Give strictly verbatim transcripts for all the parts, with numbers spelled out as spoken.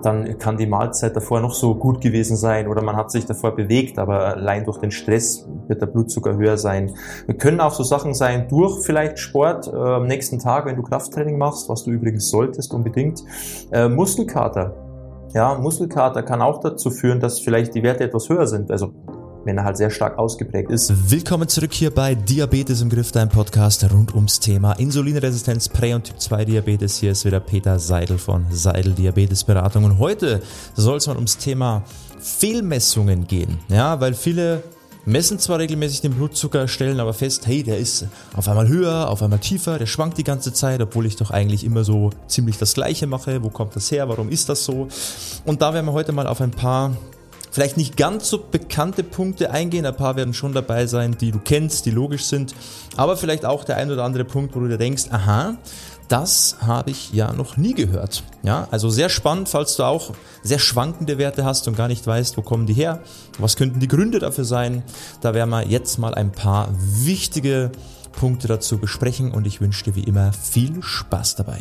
dann kann die Mahlzeit davor noch so gut gewesen sein oder man hat sich davor bewegt, aber allein durch den Stress wird der Blutzucker höher sein. Wir können auch so Sachen sein durch vielleicht Sport, äh, am nächsten Tag, wenn du Krafttraining machst, was du übrigens solltest unbedingt, äh, Muskelkater. Ja, Muskelkater kann auch dazu führen, dass vielleicht die Werte etwas höher sind, also wenn er halt sehr stark ausgeprägt ist. Willkommen zurück hier bei Diabetes im Griff, dein Podcast rund ums Thema Insulinresistenz, Prä- und Typ zwei Diabetes. Hier ist wieder Peter Seidel von Seidel Diabetesberatung und heute soll es mal ums Thema Fehlmessungen gehen, ja, weil viele messen zwar regelmäßig den Blutzucker, stellen aber fest, hey, der ist auf einmal höher, auf einmal tiefer, der schwankt die ganze Zeit, obwohl ich doch eigentlich immer so ziemlich das Gleiche mache. Wo kommt das her? Warum ist das so? Und da werden wir heute mal auf ein paar vielleicht nicht ganz so bekannte Punkte eingehen. Ein paar werden schon dabei sein, die du kennst, die logisch sind. Aber vielleicht auch der ein oder andere Punkt, wo du dir denkst, aha, das habe ich ja noch nie gehört. Ja, also sehr spannend, falls du auch sehr schwankende Werte hast und gar nicht weißt, wo kommen die her, was könnten die Gründe dafür sein. Da werden wir jetzt mal ein paar wichtige Punkte dazu besprechen und ich wünsche dir wie immer viel Spaß dabei.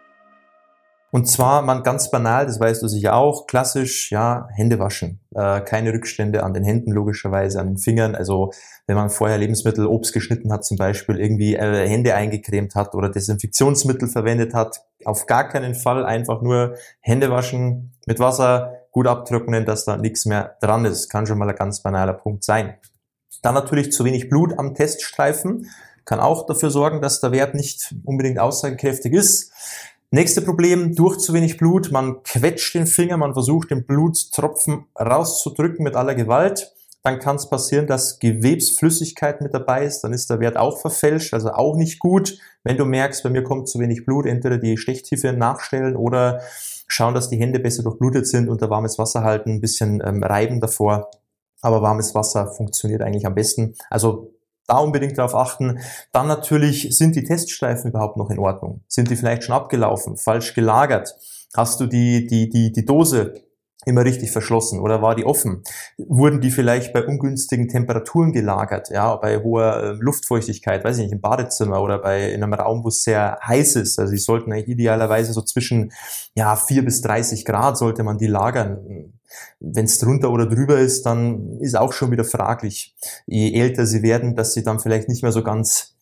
Und zwar, man ganz banal, das weißt du sicher auch, klassisch, ja, Hände waschen. Äh, keine Rückstände an den Händen, logischerweise an den Fingern. Also wenn man vorher Lebensmittel, Obst geschnitten hat zum Beispiel, irgendwie äh, Hände eingecremt hat oder Desinfektionsmittel verwendet hat, auf gar keinen Fall einfach nur Hände waschen, mit Wasser gut abtrocknen, dass da nichts mehr dran ist. Kann schon mal ein ganz banaler Punkt sein. Dann natürlich zu wenig Blut am Teststreifen. Kann auch dafür sorgen, dass der Wert nicht unbedingt aussagekräftig ist. Nächste Problem, durch zu wenig Blut, man quetscht den Finger, man versucht den Blutstropfen rauszudrücken mit aller Gewalt. Dann kann es passieren, dass Gewebsflüssigkeit mit dabei ist, dann ist der Wert auch verfälscht, also auch nicht gut. Wenn du merkst, bei mir kommt zu wenig Blut, entweder die Stechtiefe nachstellen oder schauen, dass die Hände besser durchblutet sind, unter warmes Wasser halten, ein bisschen ähm, reiben davor. Aber warmes Wasser funktioniert eigentlich am besten. Also da unbedingt darauf achten. Dann natürlich, sind die Teststreifen überhaupt noch in Ordnung? Sind die vielleicht schon abgelaufen, falsch gelagert? Hast du die, die, die, die Dose immer richtig verschlossen oder war die offen? Wurden die vielleicht bei ungünstigen Temperaturen gelagert? Ja, bei hoher äh, Luftfeuchtigkeit, weiß ich nicht, im Badezimmer oder bei, in einem Raum, wo es sehr heiß ist. Also die sollten eigentlich idealerweise so zwischen, ja, vier bis dreißig Grad sollte man die lagern. Wenn es drunter oder drüber ist, dann ist auch schon wieder fraglich, je älter sie werden, dass sie dann vielleicht nicht mehr so ganz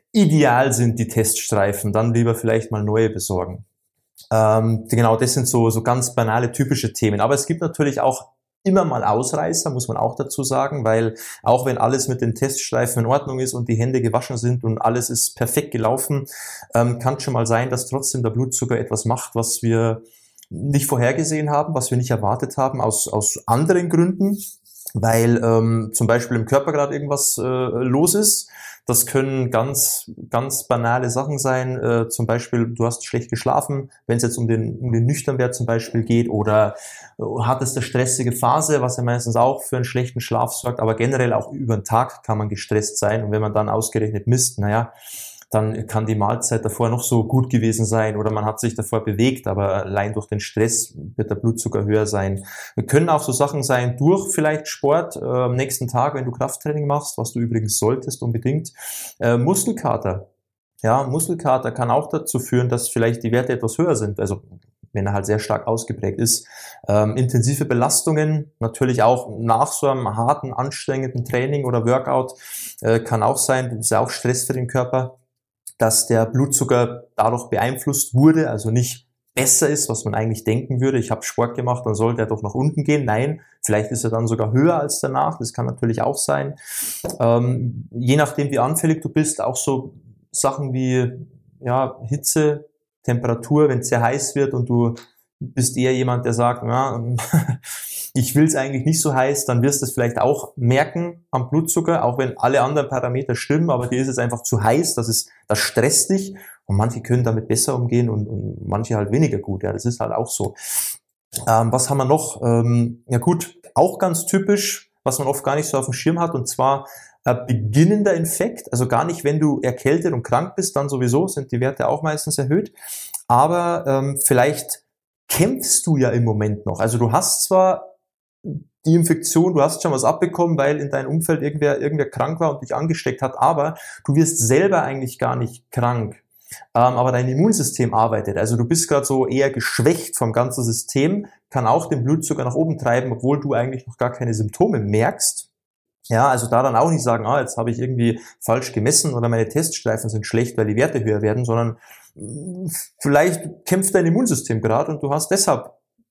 ideal sind, die Teststreifen, dann lieber vielleicht mal neue besorgen. Ähm, genau, das sind so, so ganz banale, typische Themen. Aber es gibt natürlich auch immer mal Ausreißer, muss man auch dazu sagen, weil auch wenn alles mit den Teststreifen in Ordnung ist und die Hände gewaschen sind und alles ist perfekt gelaufen, ähm, kann es schon mal sein, dass trotzdem der Blutzucker etwas macht, was wir nicht vorhergesehen haben, was wir nicht erwartet haben, aus, aus anderen Gründen, weil ähm, zum Beispiel im Körper gerade irgendwas äh, los ist. Das können ganz, ganz banale Sachen sein, äh, zum Beispiel du hast schlecht geschlafen, wenn es jetzt um den, um den Nüchternwert zum Beispiel geht, oder äh, hattest eine stressige Phase, was ja meistens auch für einen schlechten Schlaf sorgt, aber generell auch über den Tag kann man gestresst sein und wenn man dann ausgerechnet misst, naja, dann kann die Mahlzeit davor noch so gut gewesen sein oder man hat sich davor bewegt, aber allein durch den Stress wird der Blutzucker höher sein. Wir können auch so Sachen sein durch vielleicht Sport, äh, am nächsten Tag, wenn du Krafttraining machst, was du übrigens solltest unbedingt, äh, Muskelkater. Ja, Muskelkater kann auch dazu führen, dass vielleicht die Werte etwas höher sind, also wenn er halt sehr stark ausgeprägt ist. Ähm, intensive Belastungen, natürlich auch nach so einem harten, anstrengenden Training oder Workout, äh, kann auch sein, das ist ja auch Stress für den Körper, dass der Blutzucker dadurch beeinflusst wurde, also nicht besser ist, was man eigentlich denken würde. Ich habe Sport gemacht, dann sollte er doch nach unten gehen. Nein, vielleicht ist er dann sogar höher als danach. Das kann natürlich auch sein. Ähm, je nachdem, wie anfällig du bist, auch so Sachen wie ja, Hitze, Temperatur, wenn es sehr heiß wird und du bist eher jemand, der sagt, ja, ich will es eigentlich nicht so heiß, dann wirst du es vielleicht auch merken am Blutzucker, auch wenn alle anderen Parameter stimmen, aber dir ist es einfach zu heiß, das ist, das stresst dich und manche können damit besser umgehen und, und manche halt weniger gut, ja, das ist halt auch so. Ähm, was haben wir noch? Ähm, ja gut, auch ganz typisch, was man oft gar nicht so auf dem Schirm hat, und zwar äh, beginnender Infekt, also gar nicht, wenn du erkältet und krank bist, dann sowieso sind die Werte auch meistens erhöht, aber ähm, vielleicht kämpfst du ja im Moment noch, also du hast zwar die Infektion, du hast schon was abbekommen, weil in deinem Umfeld irgendwer, irgendwer krank war und dich angesteckt hat, aber du wirst selber eigentlich gar nicht krank. ähm, aber dein Immunsystem arbeitet. Also du bist gerade so eher geschwächt vom ganzen System, kann auch den Blutzucker nach oben treiben, obwohl du eigentlich noch gar keine Symptome merkst. Ja, also da dann auch nicht sagen, ah, jetzt habe ich irgendwie falsch gemessen oder meine Teststreifen sind schlecht, weil die Werte höher werden, sondern vielleicht kämpft dein Immunsystem gerade und du hast deshalb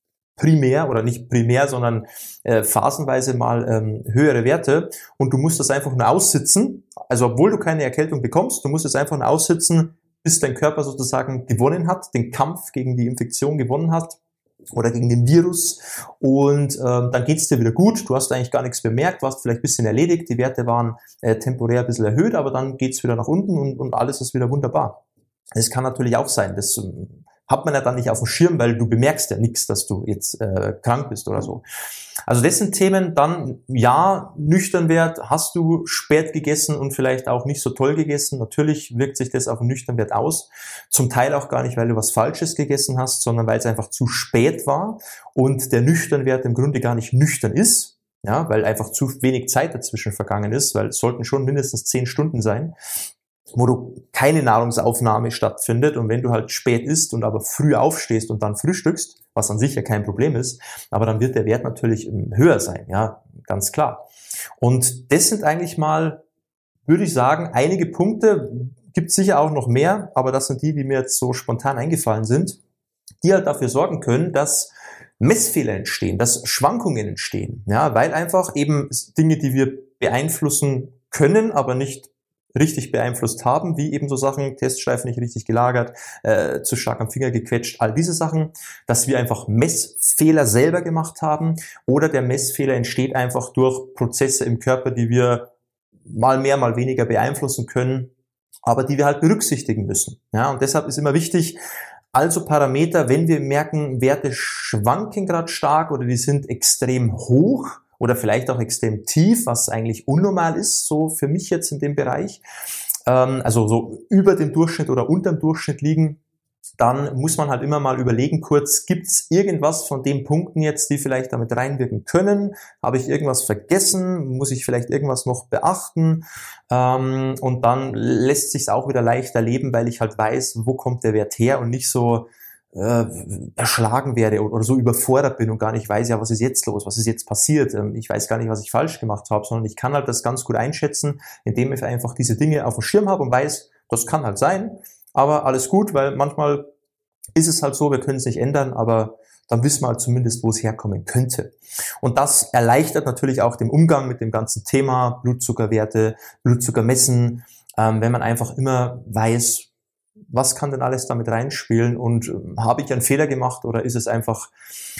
primär oder nicht primär, sondern äh, phasenweise mal ähm, höhere Werte und du musst das einfach nur aussitzen, also obwohl du keine Erkältung bekommst, du musst es einfach nur aussitzen, bis dein Körper sozusagen gewonnen hat, den Kampf gegen die Infektion gewonnen hat oder gegen den Virus und ähm, dann geht's dir wieder gut, du hast eigentlich gar nichts bemerkt, warst vielleicht ein bisschen erledigt, die Werte waren äh, temporär ein bisschen erhöht, aber dann geht's wieder nach unten und, und alles ist wieder wunderbar. Das kann natürlich auch sein, das ähm, hat man ja dann nicht auf dem Schirm, weil du bemerkst ja nichts, dass du jetzt äh, krank bist oder so. Also das sind Themen, dann ja, Nüchternwert, hast du spät gegessen und vielleicht auch nicht so toll gegessen. Natürlich wirkt sich das auf den Nüchternwert aus. Zum Teil auch gar nicht, weil du was Falsches gegessen hast, sondern weil es einfach zu spät war und der Nüchternwert im Grunde gar nicht nüchtern ist, ja, weil einfach zu wenig Zeit dazwischen vergangen ist, weil es sollten schon mindestens zehn Stunden sein, wo du keine Nahrungsaufnahme stattfindet und wenn du halt spät isst und aber früh aufstehst und dann frühstückst, was an sich ja kein Problem ist, aber dann wird der Wert natürlich höher sein, ja, ganz klar. Und das sind eigentlich mal, würde ich sagen, einige Punkte, gibt sicher auch noch mehr, aber das sind die, die mir jetzt so spontan eingefallen sind, die halt dafür sorgen können, dass Messfehler entstehen, dass Schwankungen entstehen, ja, weil einfach eben Dinge, die wir beeinflussen können, aber nicht richtig beeinflusst haben, wie eben so Sachen, Teststreifen nicht richtig gelagert, äh, zu stark am Finger gequetscht, all diese Sachen, dass wir einfach Messfehler selber gemacht haben oder der Messfehler entsteht einfach durch Prozesse im Körper, die wir mal mehr, mal weniger beeinflussen können, aber die wir halt berücksichtigen müssen. Ja, und deshalb ist immer wichtig, also Parameter, wenn wir merken, Werte schwanken gerade stark oder die sind extrem hoch, oder vielleicht auch extrem tief, was eigentlich unnormal ist, so für mich jetzt in dem Bereich, ähm, also so über dem Durchschnitt oder unter dem Durchschnitt liegen, dann muss man halt immer mal überlegen kurz, gibt es irgendwas von den Punkten jetzt, die vielleicht damit reinwirken können? Habe ich irgendwas vergessen? Muss ich vielleicht irgendwas noch beachten? Ähm, und dann lässt sich es auch wieder leichter leben, weil ich halt weiß, wo kommt der Wert her und nicht so äh, erschlagen werde oder so überfordert bin und gar nicht weiß, ja, was ist jetzt los, was ist jetzt passiert, ich weiß gar nicht, was ich falsch gemacht habe, sondern ich kann halt das ganz gut einschätzen, indem ich einfach diese Dinge auf dem Schirm habe und weiß, das kann halt sein, aber alles gut, weil manchmal ist es halt so, wir können es nicht ändern, aber dann wissen wir halt zumindest, wo es herkommen könnte. Und das erleichtert natürlich auch den Umgang mit dem ganzen Thema Blutzuckerwerte, Blutzucker messen, ähm, wenn man einfach immer weiß, was kann denn alles damit reinspielen und äh, habe ich einen Fehler gemacht oder ist es einfach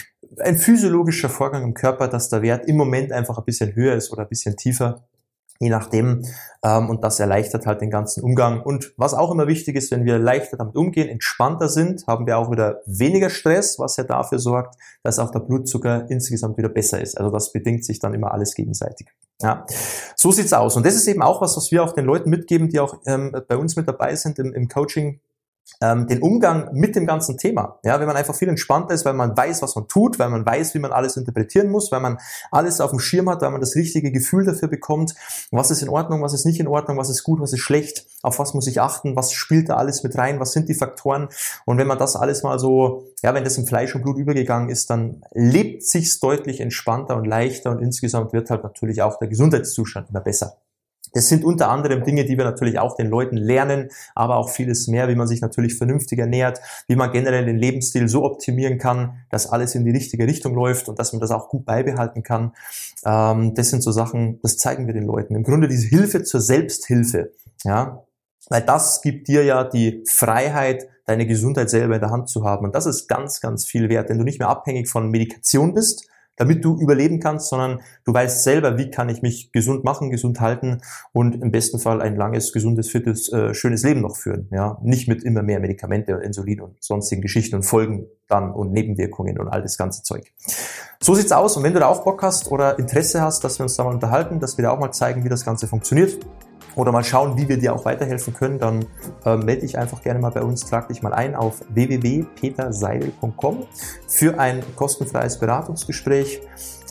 ein physiologischer Vorgang im Körper, dass der Wert im Moment einfach ein bisschen höher ist oder ein bisschen tiefer, je nachdem, ähm, und das erleichtert halt den ganzen Umgang. Und was auch immer wichtig ist, wenn wir leichter damit umgehen, entspannter sind, haben wir auch wieder weniger Stress, was ja dafür sorgt, dass auch der Blutzucker insgesamt wieder besser ist. Also das bedingt sich dann immer alles gegenseitig. Ja, so sieht's aus. Und das ist eben auch was, was wir auch den Leuten mitgeben, die auch ähm, bei uns mit dabei sind im, im Coaching, ähm, den Umgang mit dem ganzen Thema. Ja, wenn man einfach viel entspannter ist, weil man weiß, was man tut, weil man weiß, wie man alles interpretieren muss, weil man alles auf dem Schirm hat, weil man das richtige Gefühl dafür bekommt, was ist in Ordnung, was ist nicht in Ordnung, was ist gut, was ist schlecht, auf was muss ich achten, was spielt da alles mit rein, was sind die Faktoren. Und wenn man das alles mal so, ja, wenn das in Fleisch und Blut übergegangen ist, dann lebt sich's deutlich entspannter und leichter und insgesamt wird halt natürlich auch der Gesundheitszustand immer besser. Das sind unter anderem Dinge, die wir natürlich auch den Leuten lernen, aber auch vieles mehr, wie man sich natürlich vernünftig ernährt, wie man generell den Lebensstil so optimieren kann, dass alles in die richtige Richtung läuft und dass man das auch gut beibehalten kann. Ähm, das sind so Sachen, das zeigen wir den Leuten. Im Grunde diese Hilfe zur Selbsthilfe, ja, weil das gibt dir ja die Freiheit, deine Gesundheit selber in der Hand zu haben. Und das ist ganz, ganz viel wert, wenn du nicht mehr abhängig von Medikation bist, damit du überleben kannst, sondern du weißt selber, wie kann ich mich gesund machen, gesund halten und im besten Fall ein langes, gesundes, fittes, äh, schönes Leben noch führen. Ja, nicht mit immer mehr Medikamente und Insulin und sonstigen Geschichten und Folgen dann und Nebenwirkungen und all das ganze Zeug. So sieht's aus. Und wenn du da auch Bock hast oder Interesse hast, dass wir uns da mal unterhalten, dass wir da auch mal zeigen, wie das Ganze funktioniert, oder mal schauen, wie wir dir auch weiterhelfen können, dann äh, melde dich einfach gerne mal bei uns, trag dich mal ein auf w w w punkt peter seidel punkt com für ein kostenfreies Beratungsgespräch.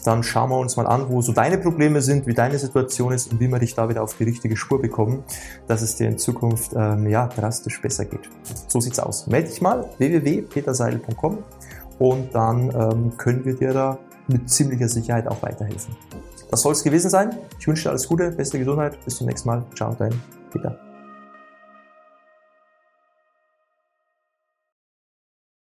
dann schauen wir uns mal an, wo so deine Probleme sind, wie deine Situation ist und wie wir dich da wieder auf die richtige Spur bekommen, dass es dir in Zukunft ähm, ja, drastisch besser geht. So sieht's aus. Melde dich mal, w w w punkt peter seidel punkt com, und dann ähm, können wir dir da mit ziemlicher Sicherheit auch weiterhelfen. Das soll es gewesen sein. Ich wünsche dir alles Gute, beste Gesundheit. Bis zum nächsten Mal. Ciao, dein Peter.